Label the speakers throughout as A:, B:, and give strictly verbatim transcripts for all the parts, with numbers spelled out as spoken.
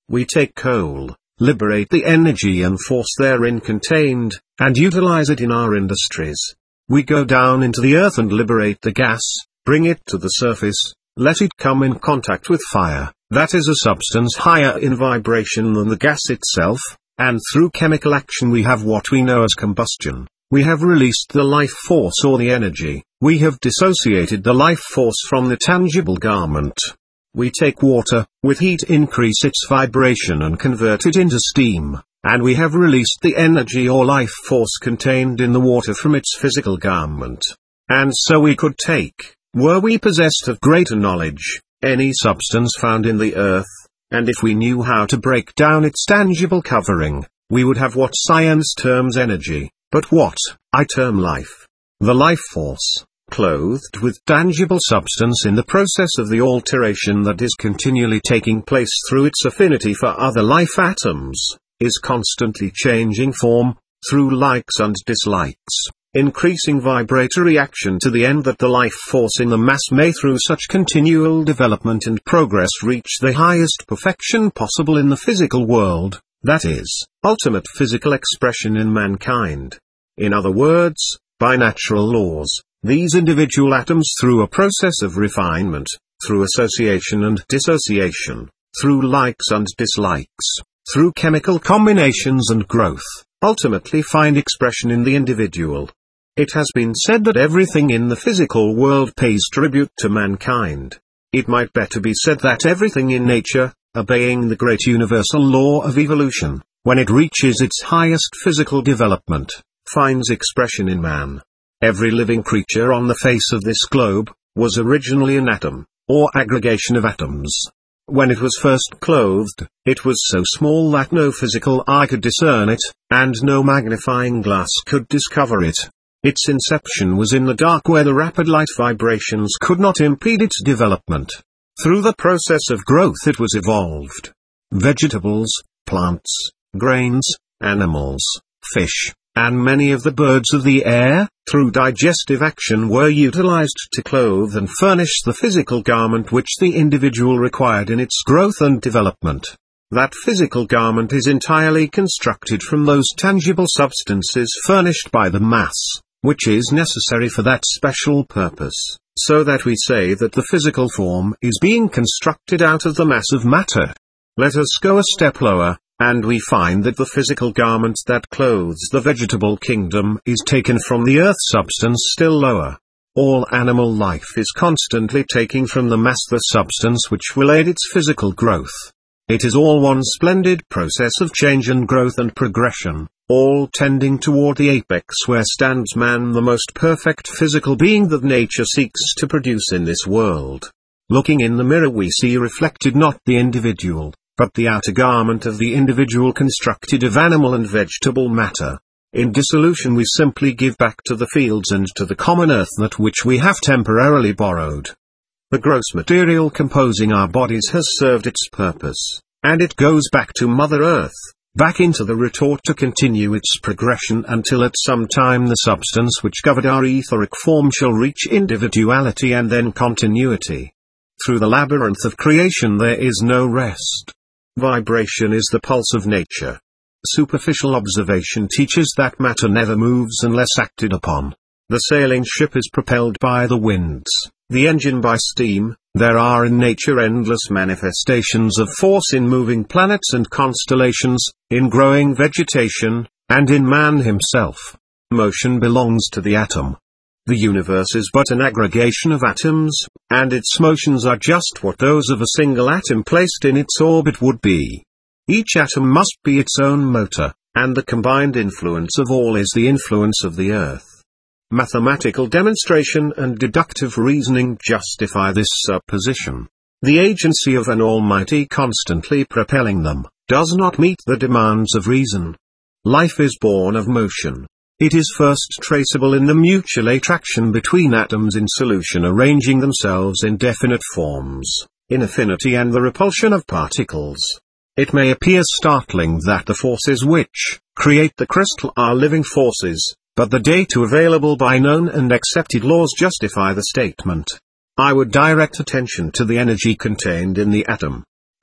A: We take coal, liberate the energy and force therein contained, and utilize it in our industries. We go down into the earth and liberate the gas, bring it to the surface, let it come in contact with fire, that is a substance higher in vibration than the gas itself, and through chemical action we have what we know as combustion. We have released the life force or the energy, we have dissociated the life force from the tangible garment. We take water, with heat increase its vibration and convert it into steam, and we have released the energy or life force contained in the water from its physical garment. And so we could take, were we possessed of greater knowledge, any substance found in the earth, and if we knew how to break down its tangible covering, we would have what science terms energy, but what I term life. The life force, clothed with tangible substance in the process of the alteration that is continually taking place through its affinity for other life atoms, is constantly changing form, through likes and dislikes, increasing vibratory action to the end that the life force in the mass may through such continual development and progress reach the highest perfection possible in the physical world, that is, ultimate physical expression in mankind. In other words, by natural laws, these individual atoms through a process of refinement, through association and dissociation, through likes and dislikes, through chemical combinations and growth, ultimately find expression in the individual. It has been said that everything in the physical world pays tribute to mankind. It might better be said that everything in nature, obeying the great universal law of evolution, when it reaches its highest physical development, finds expression in man. Every living creature on the face of this globe, was originally an atom, or aggregation of atoms. When it was first clothed, it was so small that no physical eye could discern it, and no magnifying glass could discover it. Its inception was in the dark where the rapid light vibrations could not impede its development. Through the process of growth it was evolved. Vegetables, plants, grains, animals, fish, and many of the birds of the air, through digestive action were utilized to clothe and furnish the physical garment which the individual required in its growth and development. That physical garment is entirely constructed from those tangible substances furnished by the mass, which is necessary for that special purpose, so that we say that the physical form is being constructed out of the mass of matter. Let us go a step lower, and we find that the physical garment that clothes the vegetable kingdom is taken from the earth substance still lower. All animal life is constantly taking from the mass the substance which will aid its physical growth. It is all one splendid process of change and growth and progression, all tending toward the apex where stands man, the most perfect physical being that nature seeks to produce in this world. Looking in the mirror we see reflected not the individual, but the outer garment of the individual constructed of animal and vegetable matter. In dissolution we simply give back to the fields and to the common earth that which we have temporarily borrowed. The gross material composing our bodies has served its purpose, and it goes back to Mother Earth, back into the retort to continue its progression until at some time the substance which covered our etheric form shall reach individuality and then continuity. Through the labyrinth of creation there is no rest. Vibration is the pulse of nature. Superficial observation teaches that matter never moves unless acted upon. The sailing ship is propelled by the winds, the engine by steam. There are in nature endless manifestations of force in moving planets and constellations, in growing vegetation, and in man himself. Motion belongs to the atom. The universe is but an aggregation of atoms, and its motions are just what those of a single atom placed in its orbit would be. Each atom must be its own motor, and the combined influence of all is the influence of the earth. Mathematical demonstration and deductive reasoning justify this supposition. The agency of an Almighty constantly propelling them, does not meet the demands of reason. Life is born of motion. It is first traceable in the mutual attraction between atoms in solution arranging themselves in definite forms, in affinity and the repulsion of particles. It may appear startling that the forces which create the crystal are living forces, but the data available by known and accepted laws justify the statement. I would direct attention to the energy contained in the atom.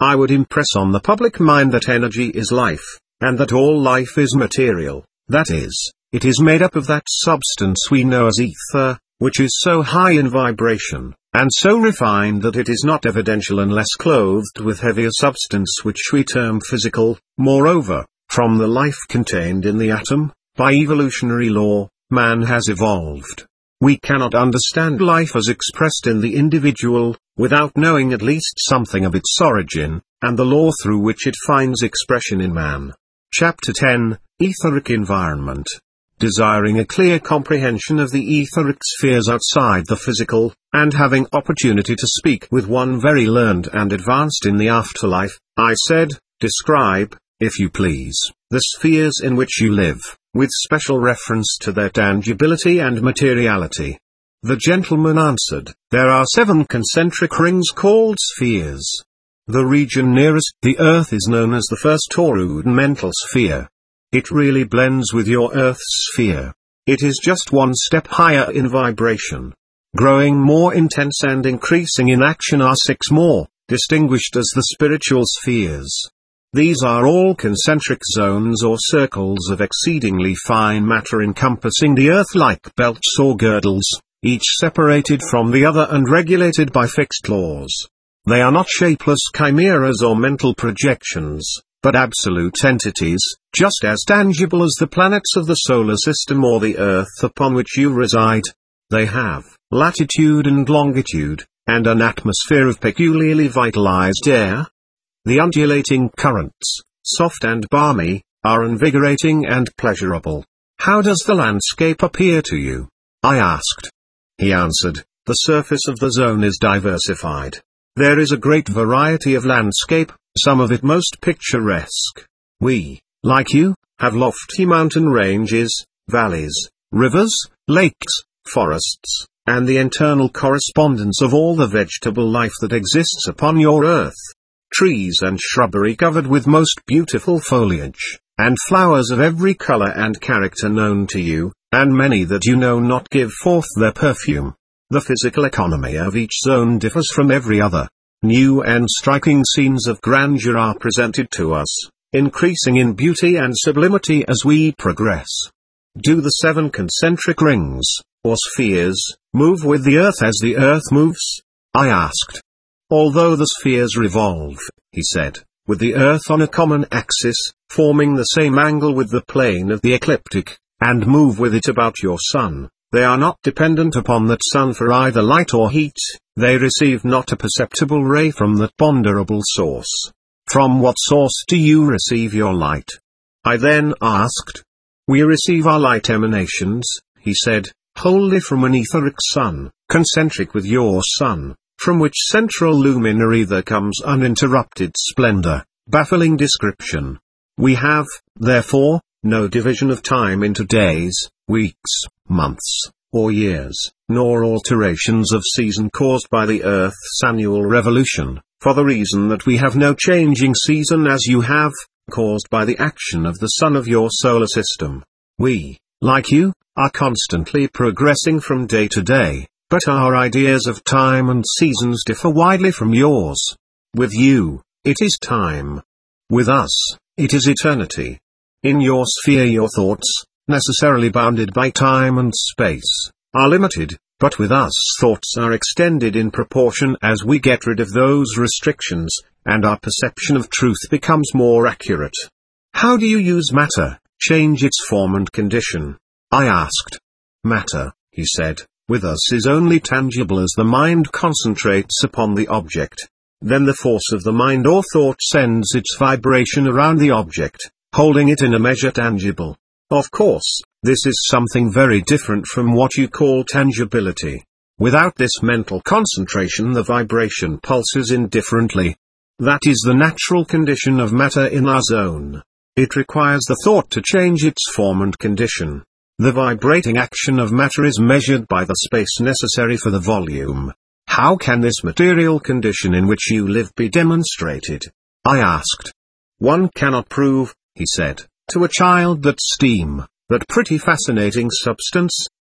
A: I would impress on the public mind that energy is life, and that all life is material, that is, it is made up of that substance we know as ether, which is so high in vibration, and so refined that it is not evidential unless clothed with heavier substance which we term physical. Moreover, from the life contained in the atom, by evolutionary law, man has evolved. We cannot understand life as expressed in the individual, without knowing at least something of its origin, and the law through which it finds expression in man. Chapter ten, Etheric Environment. Desiring a clear comprehension of the etheric spheres outside the physical, and having opportunity to speak with one very learned and advanced in the afterlife, I said, describe, if you please, the spheres in which you live, with special reference to their tangibility and materiality. The gentleman answered, there are seven concentric rings called spheres. The region nearest the Earth is known as the first or rudimental sphere. It really blends with your Earth's sphere. It is just one step higher in vibration. Growing more intense and increasing in action are six more, distinguished as the spiritual spheres. These are all concentric zones or circles of exceedingly fine matter encompassing the Earth like belts or girdles, each separated from the other and regulated by fixed laws. They are not shapeless chimeras or mental projections, but absolute entities, just as tangible as the planets of the solar system or the Earth upon which you reside. They have latitude and longitude, and an atmosphere of peculiarly vitalized air. The undulating currents, soft and balmy, are invigorating and pleasurable. How does the landscape appear to you? I asked. He answered, the surface of the zone is diversified. There is a great variety of landscape, some of it most picturesque. We, like you, have lofty mountain ranges, valleys, rivers, lakes, forests, and the internal correspondence of all the vegetable life that exists upon your earth. Trees and shrubbery covered with most beautiful foliage, and flowers of every color and character known to you, and many that you know not give forth their perfume. The physical economy of each zone differs from every other. New and striking scenes of grandeur are presented to us, increasing in beauty and sublimity as we progress. Do the seven concentric rings, or spheres, move with the Earth as the Earth moves? I asked. Although the spheres revolve, he said, with the Earth on a common axis, forming the same angle with the plane of the ecliptic, and move with it about your sun, they are not dependent upon that sun for either light or heat, they receive not a perceptible ray from that ponderable source. From what source do you receive your light? I then asked. We receive our light emanations, he said, wholly from an etheric sun, concentric with your sun, from which central luminary there comes uninterrupted splendor, baffling description. We have, therefore, no division of time into days, weeks, months, or years, nor alterations of season caused by the Earth's annual revolution, for the reason that we have no changing season as you have, caused by the action of the sun of your solar system. We, like you, are constantly progressing from day to day, but our ideas of time and seasons differ widely from yours. With you, it is time. With us, it is eternity. In your sphere your thoughts, necessarily bounded by time and space, are limited, but with us thoughts are extended in proportion as we get rid of those restrictions, and our perception of truth becomes more accurate. How do you use matter, change its form and condition? I asked. Matter, he said, with us is only tangible as the mind concentrates upon the object. Then the force of the mind or thought sends its vibration around the object, holding it in a measure tangible. Of course, this is something very different from what you call tangibility. Without this mental concentration the vibration pulses indifferently. That is the natural condition of matter in our zone. It requires the thought to change its form and condition. The vibrating action of matter is measured by the space necessary for the volume. How can this material condition in which you live be demonstrated? I asked. One cannot prove, he said, to a child that steam, that pretty fascinating substance,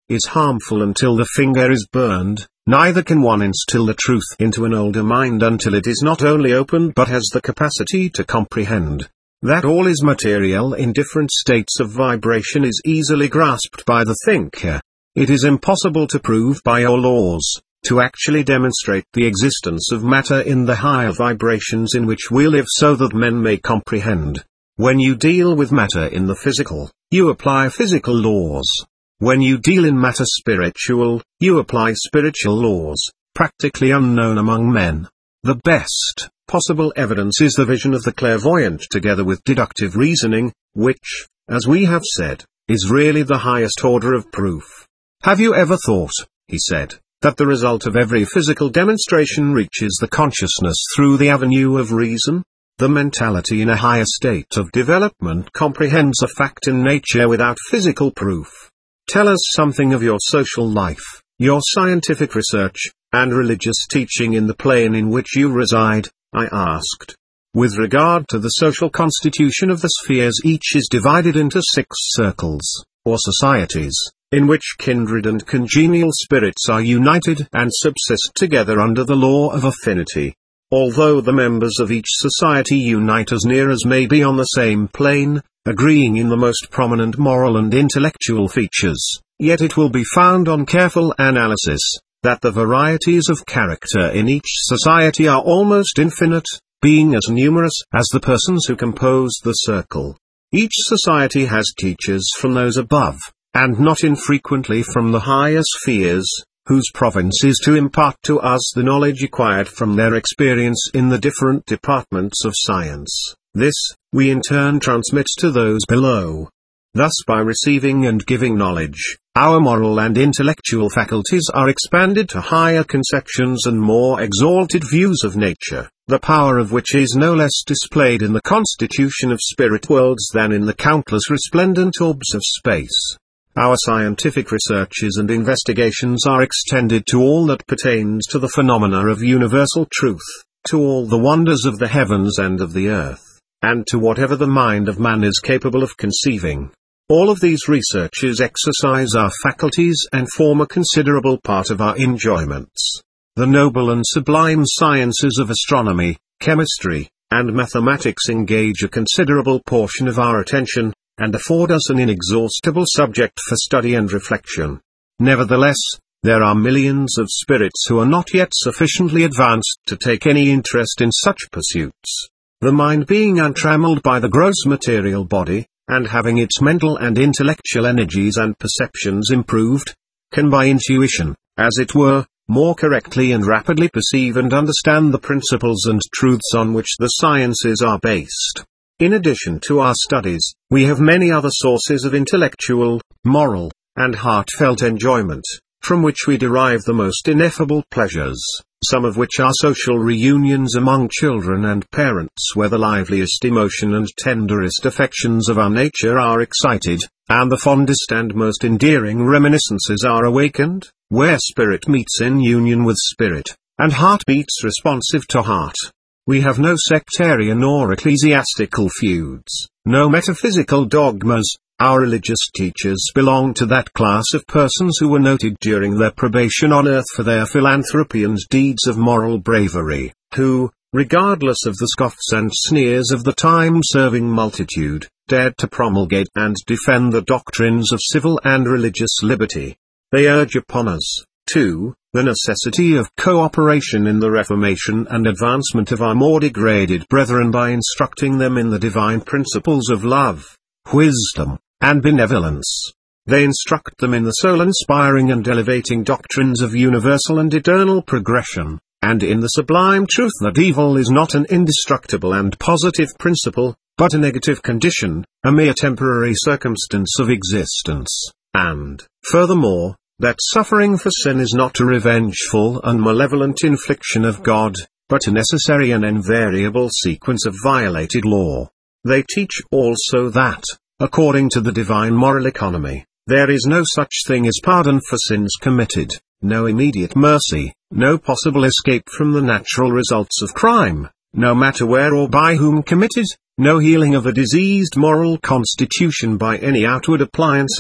A: is harmful until the finger is burned, neither can one instill the truth into an older mind until it is not only open but has the capacity to comprehend that all is material in different states of vibration is easily grasped by the thinker. It is impossible to prove by your laws, to actually demonstrate the existence of matter in the higher vibrations in which we live so that men may comprehend. When you deal with matter in the physical, you apply physical laws. When you deal in matter spiritual, you apply spiritual laws, practically unknown among men. The best possible evidence is the vision of the clairvoyant together with deductive reasoning, which, as we have said, is really the highest order of proof. Have you ever thought, he said, that the result of every physical demonstration reaches the consciousness through the avenue of reason? The mentality in a higher state of development comprehends a fact in nature without physical proof. Tell us something of your social life, your scientific research, and religious teaching in the plane in which you reside, I asked. With regard to the social constitution of the spheres, each is divided into six circles, or societies, in which kindred and congenial spirits are united and subsist together under the law of affinity. Although the members of each society unite as near as may be on the same plane, agreeing in the most prominent moral and intellectual features, yet it will be found on careful analysis, that the varieties of character in each society are almost infinite, being as numerous as the persons who compose the circle. Each society has teachers from those above, and not infrequently from the higher spheres, whose province is to impart to us the knowledge acquired from their experience in the different departments of science. This, we in turn transmit to those below. Thus by receiving and giving knowledge, our moral and intellectual faculties are expanded to higher conceptions and more exalted views of nature, the power of which is no less displayed in the constitution of spirit worlds than in the countless resplendent orbs of space. Our scientific researches and investigations are extended to all that pertains to the phenomena of universal truth, to all the wonders of the heavens and of the earth, and to whatever the mind of man is capable of conceiving. All of these researches exercise our faculties and form a considerable part of our enjoyments. The noble and sublime sciences of astronomy, chemistry, and mathematics engage a considerable portion of our attention, and afford us an inexhaustible subject for study and reflection. Nevertheless, there are millions of spirits who are not yet sufficiently advanced to take any interest in such pursuits. The mind being untrammeled by the gross material body, and having its mental and intellectual energies and perceptions improved, can by intuition, as it were, more correctly and rapidly perceive and understand the principles and truths on which the sciences are based. In addition to our studies, we have many other sources of intellectual, moral, and heartfelt enjoyment, from which we derive the most ineffable pleasures, some of which are social reunions among children and parents where the liveliest emotion and tenderest affections of our nature are excited, and the fondest and most endearing reminiscences are awakened, where spirit meets in union with spirit, and heart beats responsive to heart. We have no sectarian or ecclesiastical feuds, no metaphysical dogmas. Our religious teachers belong to that class of persons who were noted during their probation on earth for their philanthropy and deeds of moral bravery, who, regardless of the scoffs and sneers of the time-serving multitude, dared to promulgate and defend the doctrines of civil and religious liberty. They urge upon us, too, the necessity of cooperation in the reformation and advancement of our more degraded brethren by instructing them in the divine principles of love, wisdom, and benevolence. They instruct them in the soul-inspiring and elevating doctrines of universal and eternal progression, and in the sublime truth that evil is not an indestructible and positive principle, but a negative condition, a mere temporary circumstance of existence, and, furthermore, that suffering for sin is not a revengeful and malevolent infliction of God, but a necessary and invariable sequence of violated law. They teach also that, according to the divine moral economy, there is no such thing as pardon for sins committed, no immediate mercy, no possible escape from the natural results of crime, no matter where or by whom committed, no healing of a diseased moral constitution by any outward appliances,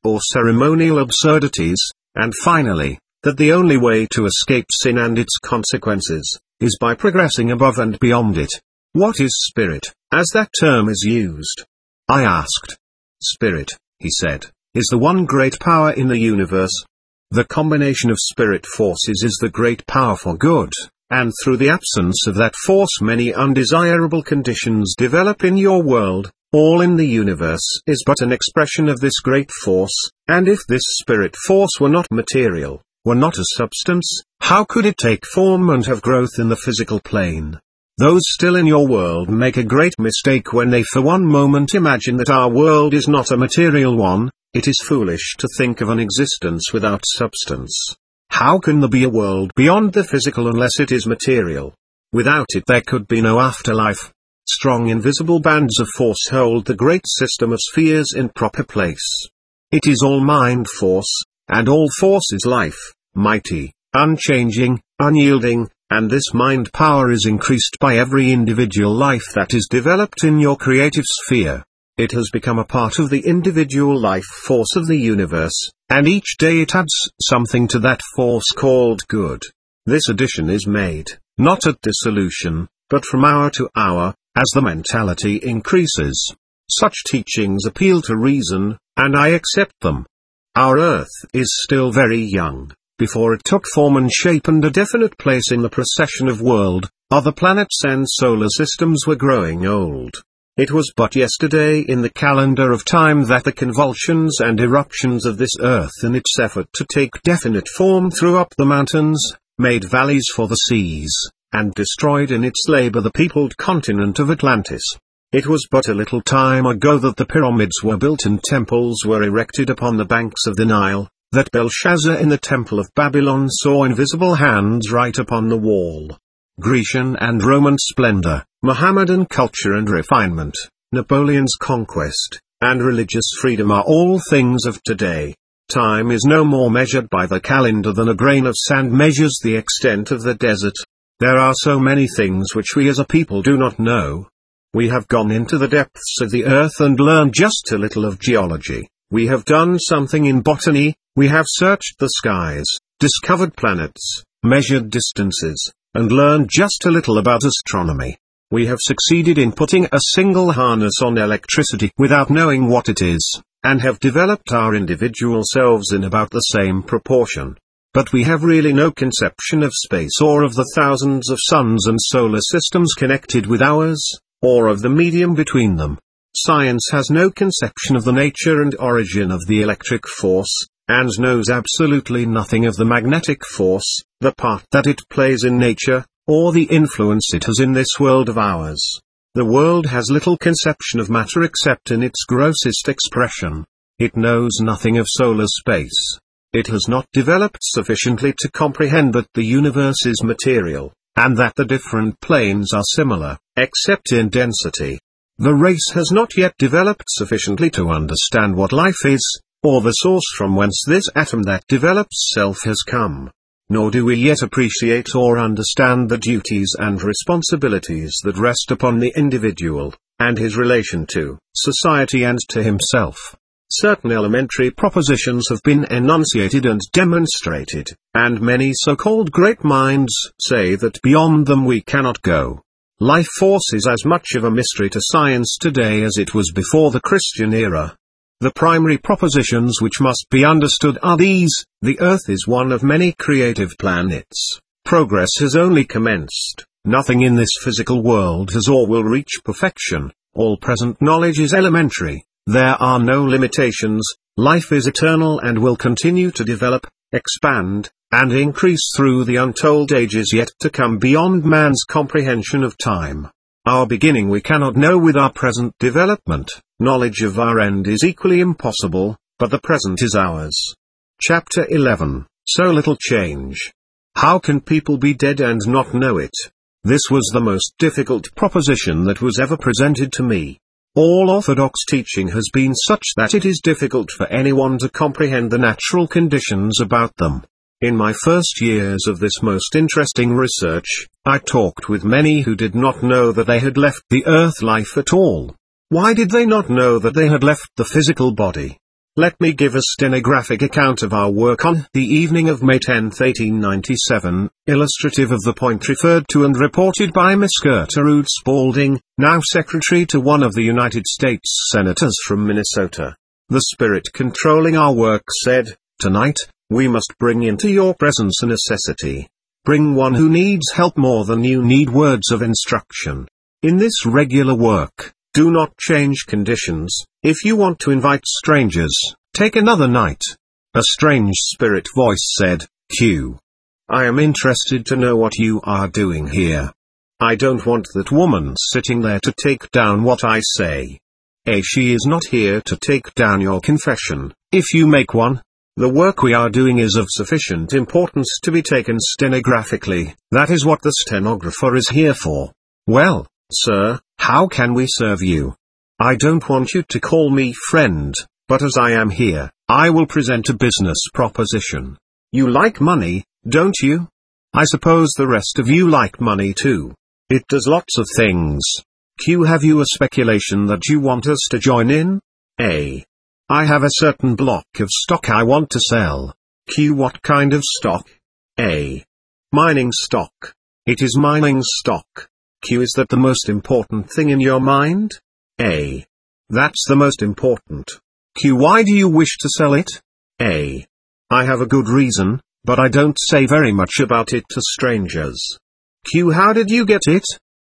A: or ceremonial absurdities, and finally, that the only way to escape sin and its consequences, is by progressing above and beyond it. What is spirit, as that term is used? I asked. Spirit, he said, is the one great power in the universe. The combination of spirit forces is the great power for good, and through the absence of that force many undesirable conditions develop in your world. All in the universe is but an expression of this great force, and if this spirit force were not material, were not a substance, how could it take form and have growth in the physical plane? Those still in your world make a great mistake when they for one moment imagine that our world is not a material one. It is foolish to think of an existence without substance. How can there be a world beyond the physical unless it is material? Without it there could be no afterlife. Strong invisible bands of force hold the great system of spheres in proper place. It is all mind force, and all force is life, mighty, unchanging, unyielding, and this mind power is increased by every individual life that is developed in your creative sphere. It has become a part of the individual life force of the universe, and each day it adds something to that force called good. This addition is made, not at dissolution, but from hour to hour, as the mentality increases. Such teachings appeal to reason, and I accept them. Our Earth is still very young. Before it took form and shape and a definite place in the procession of world, other planets and solar systems were growing old. It was but yesterday in the calendar of time that the convulsions and eruptions of this Earth in its effort to take definite form threw up the mountains, made valleys for the seas, and destroyed in its labor the peopled continent of Atlantis. It was but a little time ago that the pyramids were built and temples were erected upon the banks of the Nile, that Belshazzar in the temple of Babylon saw invisible hands write upon the wall. Grecian and Roman splendor, Mohammedan culture and refinement, Napoleon's conquest, and religious freedom are all things of today. Time is no more measured by the calendar than a grain of sand measures the extent of the desert. There are so many things which we as a people do not know. We have gone into the depths of the earth and learned just a little of geology. We have done something in botany. We have searched the skies, discovered planets, measured distances, and learned just a little about astronomy. We have succeeded in putting a single harness on electricity without knowing what it is, and have developed our individual selves in about the same proportion. But we have really no conception of space or of the thousands of suns and solar systems connected with ours, or of the medium between them. Science has no conception of the nature and origin of the electric force, and knows absolutely nothing of the magnetic force, the part that it plays in nature, or the influence it has in this world of ours. The world has little conception of matter except in its grossest expression. It knows nothing of solar space. It has not developed sufficiently to comprehend that the universe is material, and that the different planes are similar, except in density. The race has not yet developed sufficiently to understand what life is, or the source from whence this atom that develops self has come. Nor do we yet appreciate or understand the duties and responsibilities that rest upon the individual, and his relation to society and to himself. Certain elementary propositions have been enunciated and demonstrated, and many so-called great minds say that beyond them we cannot go. Life force is as much of a mystery to science today as it was before the Christian era. The primary propositions which must be understood are these: the Earth is one of many creative planets. Progress has only commenced. Nothing in this physical world has or will reach perfection. All present knowledge is elementary. There are no limitations. Life is eternal and will continue to develop, expand, and increase through the untold ages yet to come beyond man's comprehension of time. Our beginning we cannot know with our present development. Knowledge of our end is equally impossible, but the present is ours. Chapter eleven. So little change. How can people be dead and not know it? This was the most difficult proposition that was ever presented to me. All orthodox teaching has been such that it is difficult for anyone to comprehend the natural conditions about them. In my first years of this most interesting research, I talked with many who did not know that they had left the earth life at all. Why did they not know that they had left the physical body? Let me give a stenographic account of our work on the evening of May tenth eighteen ninety-seven, illustrative of the point referred to and reported by Miss Gertrude Spalding, now Secretary to one of the United States Senators from Minnesota. The spirit controlling our work said, "Tonight, we must bring into your presence a necessity. Bring one who needs help more than you need words of instruction. In this regular work, do not change conditions. If you want to invite strangers, take another night." A strange spirit voice said, Q. I am interested to know what you are doing here. I don't want that woman sitting there to take down what I say. A. She is not here to take down your confession, if you make one. The work we are doing is of sufficient importance to be taken stenographically. That is what the stenographer is here for. Well, sir, how can we serve you? I don't want you to call me friend, but as I am here, I will present a business proposition. You like money, don't you? I suppose the rest of you like money too. It does lots of things. Q. Have you a speculation that you want us to join in? A. I have a certain block of stock I want to sell. Q. What kind of stock? A. Mining stock. It is mining stock. Q. Is that the most important thing in your mind? A. That's the most important. Q. Why do you wish to sell it? A. I have a good reason, but I don't say very much about it to strangers. Q. How did you get it?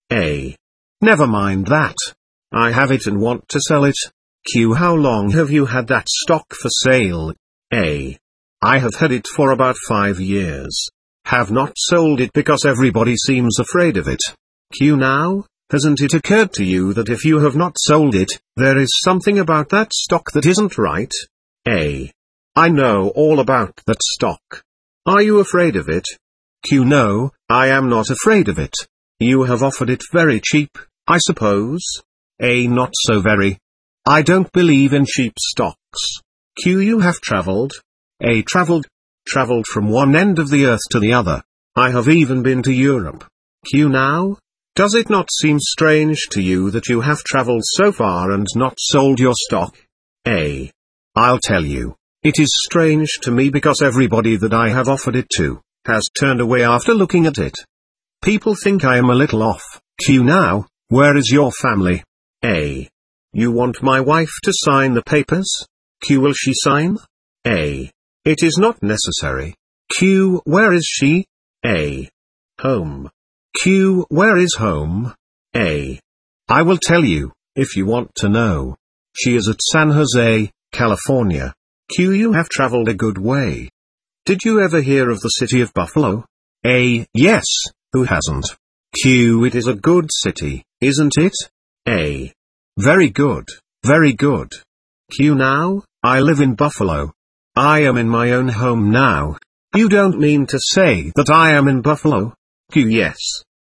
A: A. Never mind that. I have it and want to sell it. Q. How long have you had that stock for sale? A. I have had it for about five years. Have not sold it because everybody seems afraid of it. Q. Now, hasn't it occurred to you that if you have not sold it, there is something about that stock that isn't right? A. I know all about that stock. Are you afraid of it? Q. No, I am not afraid of it. You have offered it very cheap, I suppose? A. Not so very. I don't believe in cheap stocks. Q. You have traveled? A. Traveled? Traveled from one end of the earth to the other. I have even been to Europe. Q. Now, does it not seem strange to you that you have traveled so far and not sold your stock? A. I'll tell you. It is strange to me because everybody that I have offered it to, has turned away after looking at it. People think I am a little off. Q. Now, where is your family? A. You want my wife to sign the papers? Q. Will she sign? A. It is not necessary. Q. Where is she? A. Home. Q. Where is home? A. I will tell you, if you want to know. She is at San Jose, California. Q. You have traveled a good way. Did you ever hear of the city of Buffalo? A. Yes, who hasn't? Q. It is a good city, isn't it? A. Very good, very good. Q. Now, I live in Buffalo. I am in my own home now. You don't mean to say that I am in Buffalo? Q. Yes.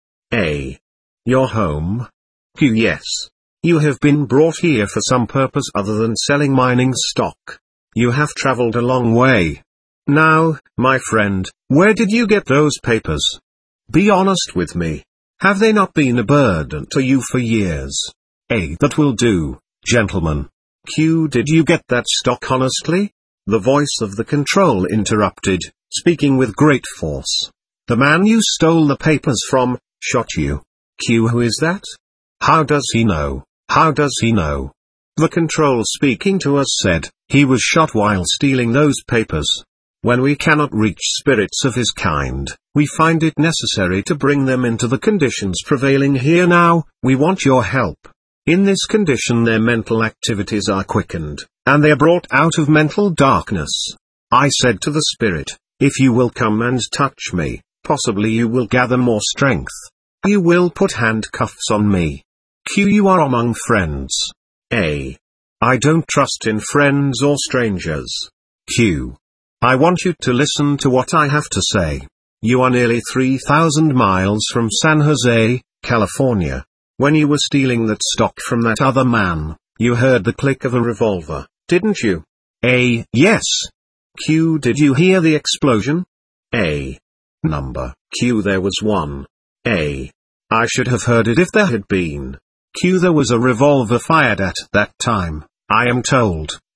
A: A. Your home? Q. Yes. You have been brought here for some purpose other than selling mining stock. You have traveled a long way. Now, my friend, where did you get those papers? Be honest with me. Have they not been a burden to you for years? A. That will do, gentlemen. Q. Did you get that stock honestly? The voice of the control interrupted, speaking with great force. The man you stole the papers from, shot you. Q. Who is that? How does he know? How does he know? The control speaking to us said, he was shot while stealing those papers. When we cannot reach spirits of his kind, we find it necessary to bring them into the conditions prevailing here now. We want your help. In this condition their mental activities are quickened, and they are brought out of mental darkness. I said to the spirit, if you will come and touch me, possibly you will gather more strength. You will put handcuffs on me. Q. You are among friends. A. I don't trust in friends or strangers. Q. I want you to listen to what I have to say. You are nearly three thousand miles from San Jose, California. When you were stealing that stock from that other man, you heard the click of a revolver, didn't you? A. Yes. Q. Did you hear the explosion? A. Number. Q. There was one. A. I should have heard it if there had been. Q. There was a revolver fired at that time, I am told,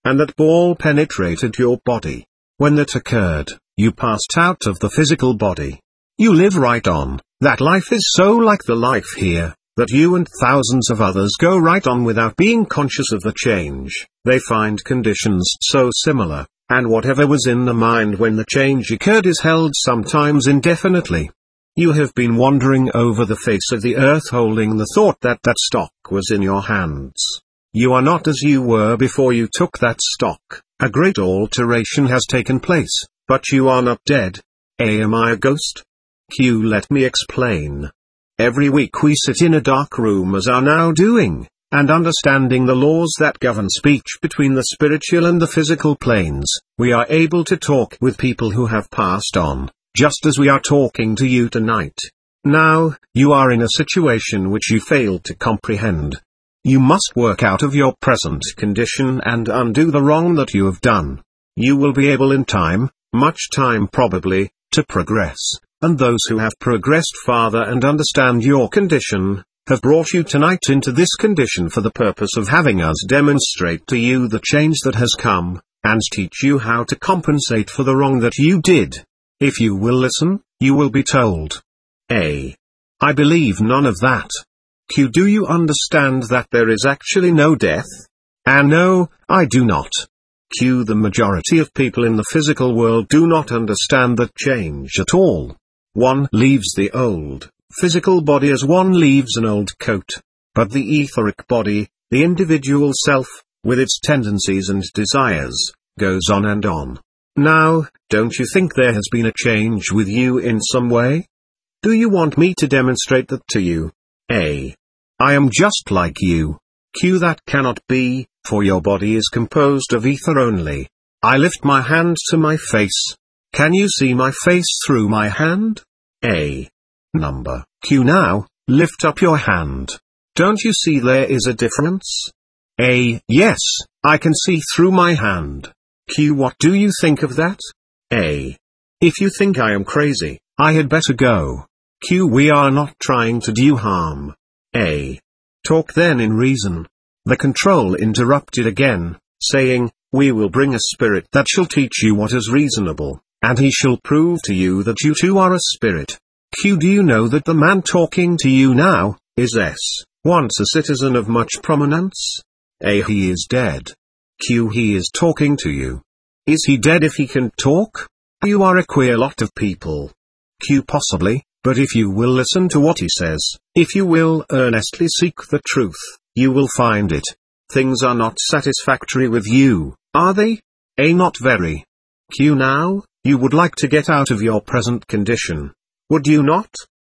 A: and that ball penetrated your body. When that occurred, you passed out of the physical body. You live right on. That life is so like the life here, that you and thousands of others go right on without being conscious of the change. They find conditions so similar, and whatever was in the mind when the change occurred is held sometimes indefinitely. You have been wandering over the face of the earth holding the thought that that stock was in your hands. You are not as you were before you took that stock. A great alteration has taken place, but you are not dead. A. Am I a ghost? Q. Let me explain. Every week we sit in a dark room as are now doing, and understanding the laws that govern speech between the spiritual and the physical planes, we are able to talk with people who have passed on, just as we are talking to you tonight. Now, you are in a situation which you failed to comprehend. You must work out of your present condition and undo the wrong that you have done. You will be able in time, much time probably, to progress, and those who have progressed farther and understand your condition, have brought you tonight into this condition for the purpose of having us demonstrate to you the change that has come, and teach you how to compensate for the wrong that you did. If you will listen, you will be told. A. I believe none of that. Q. Do you understand that there is actually no death? A. No, I do not. Q. The majority of people in the physical world do not understand that change at all. One leaves the old, physical body as one leaves an old coat. But the etheric body, the individual self, with its tendencies and desires, goes on and on. Now, don't you think there has been a change with you in some way? Do you want me to demonstrate that to you? A. I am just like you. Q. That cannot be, for your body is composed of ether only. I lift my hand to my face. Can you see my face through my hand? A. Number. Q. Now, lift up your hand. Don't you see there is a difference? A. Yes, I can see through my hand. Q. What do you think of that? A. If you think I am crazy, I had better go. Q. We are not trying to do harm. A. Talk then in reason. The control interrupted again, saying, We will bring a spirit that shall teach you what is reasonable, and he shall prove to you that you too are a spirit. Q. Do you know that the man talking to you now, is S. once a citizen of much prominence? A. He is dead. Q. He is talking to you. Is he dead if he can talk? You are a queer lot of people. Q. Possibly, but if you will listen to what he says, if you will earnestly seek the truth, you will find it. Things are not satisfactory with you, are they? A. Not very. Q. Now, you would like to get out of your present condition. Would you not?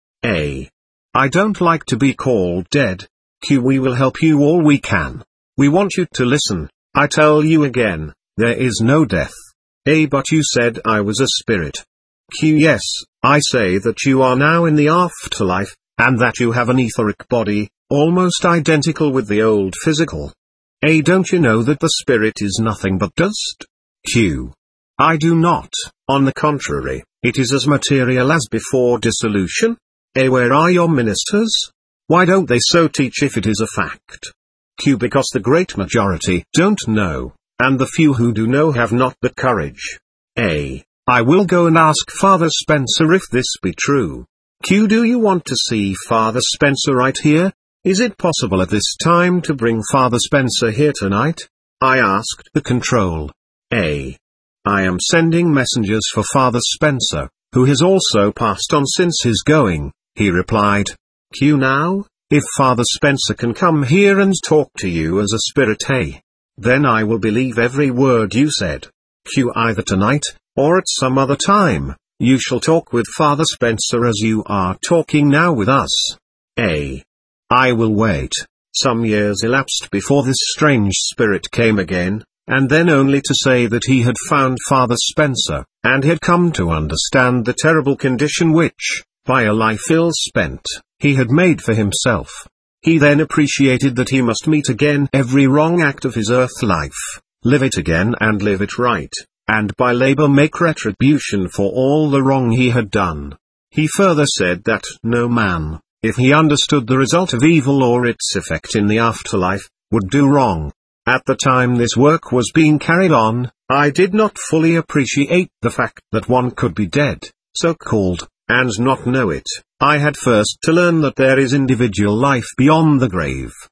A: A. I don't like to be called dead. Q. We will help you all we can. We want you to listen. I tell you again, there is no death. A. But you said I was a spirit. Q. Yes, I say that you are now in the afterlife, and that you have an etheric body, almost identical with the old physical. A. Don't you know that the spirit is nothing but dust? Q. I do not, on the contrary, it is as material as before dissolution. A. Where are your ministers? Why don't they so teach if it is a fact? Q. Because the great majority don't know, and the few who do know have not the courage. A. I will go and ask Father Spencer if this be true. Q. Do you want to see Father Spencer right here? Is it possible at this time to bring Father Spencer here tonight? I asked the control. A. I am sending messengers for Father Spencer, who has also passed on since his going, he replied. Q. Now, if Father Spencer can come here and talk to you as a spirit, hey, then I will believe every word you said. Q. Either tonight, or at some other time, you shall talk with Father Spencer as you are talking now with us. A. I will wait. Some years elapsed before this strange spirit came again, and then only to say that he had found Father Spencer, and had come to understand the terrible condition which, by a life ill spent, he had made for himself. He then appreciated that he must meet again every wrong act of his earth life, live it again and live it right, and by labor make retribution for all the wrong he had done. He further said that no man, if he understood the result of evil or its effect in the afterlife, would do wrong. At the time this work was being carried on, I did not fully appreciate the fact that one could be dead, so-called, and not know it. I had first to learn that there is individual life beyond the grave.